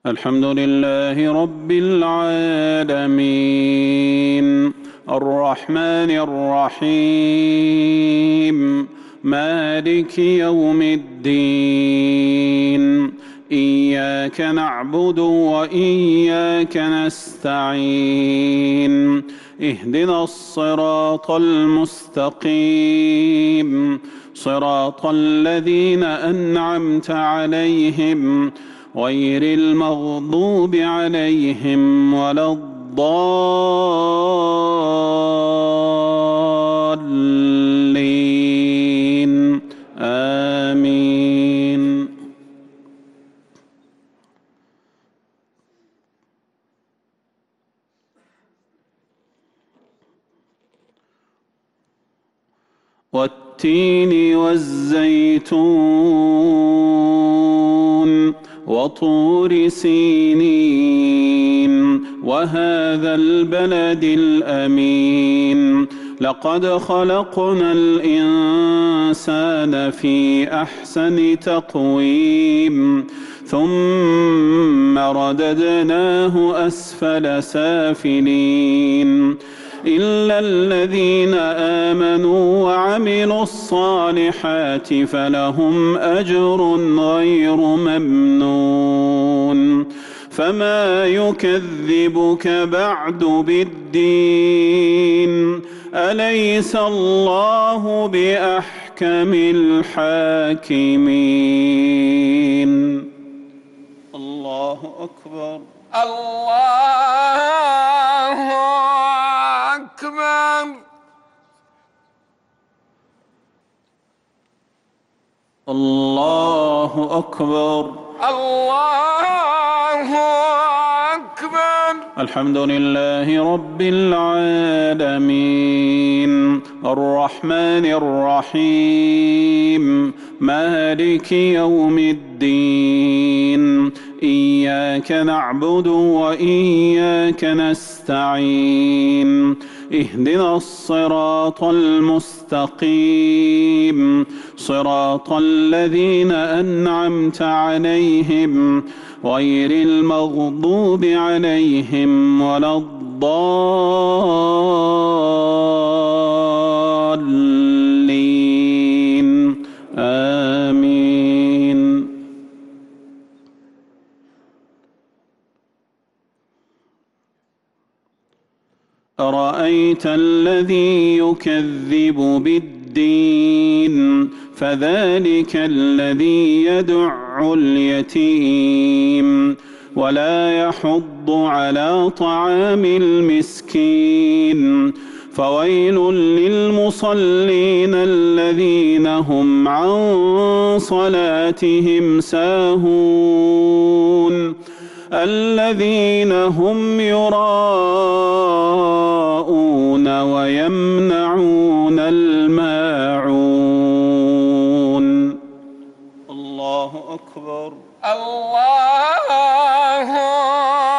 الحمد لله رب العالمين الرحمن الرحيم مالك يوم الدين إياك نعبد وإياك نستعين اهدنا الصراط المستقيم صراط الذين أنعمت عليهم غير المغضوب عليهم ولا الضالين آمين. والتين والزيتون وطور سينين وهذا البلد الأمين لقد خلقنا الإنسان في أحسن تقويم ثم رددناه أسفل سافلين إلا الذين آمنوا وعملوا الصالحات فلهم أجر غير ممنون فما يكذبك بعد بالدين أليس الله بأحكم الحاكمين. الله أكبر. الله أكبر. الله أكبر. الله أكبر. الحمد لله رب العالمين الرحمن الرحيم مالك يوم الدين إياك نعبد وإياك نستعين اهدنا الصراط المستقيم صراط الذين أنعمت عليهم غير المغضوب عليهم ولا الضالين آمين. أرأيت الذي يكذب بالدين فذلك الذي يدع اليتيم ولا يحض على طعام المسكين فويل للمصلين الذين هم عن صلاتهم ساهون الذين هم يراءون ويمنعون الماعون. الله أكبر. الله